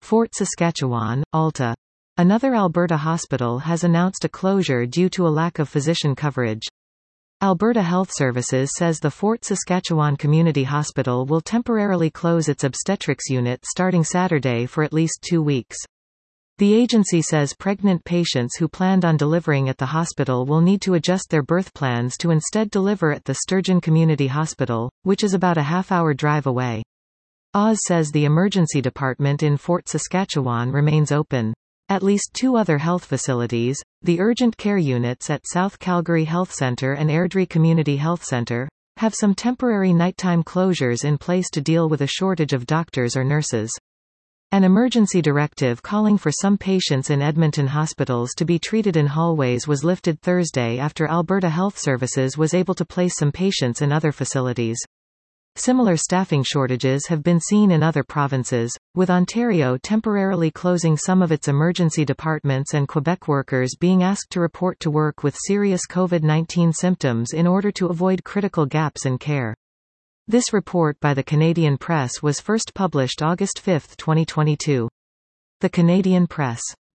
Fort Saskatchewan, Alta. Another Alberta hospital has announced a closure due to a lack of physician coverage. Alberta Health Services says the Fort Saskatchewan Community Hospital will temporarily close its obstetrics unit starting Saturday for at least 2 weeks. The agency says pregnant patients who planned on delivering at the hospital will need to adjust their birth plans to instead deliver at the Sturgeon Community Hospital, which is about a half-hour drive away. Oz says the emergency department in Fort Saskatchewan remains open. At least 2 other health facilities, the urgent care units at South Calgary Health Centre and Airdrie Community Health Centre, have some temporary nighttime closures in place to deal with a shortage of doctors or nurses. An emergency directive calling for some patients in Edmonton hospitals to be treated in hallways was lifted Thursday after Alberta Health Services was able to place some patients in other facilities. Similar staffing shortages have been seen in other provinces, with Ontario temporarily closing some of its emergency departments and Quebec workers being asked to report to work with serious COVID-19 symptoms in order to avoid critical gaps in care. This report by the Canadian Press was first published August 5, 2022. The Canadian Press.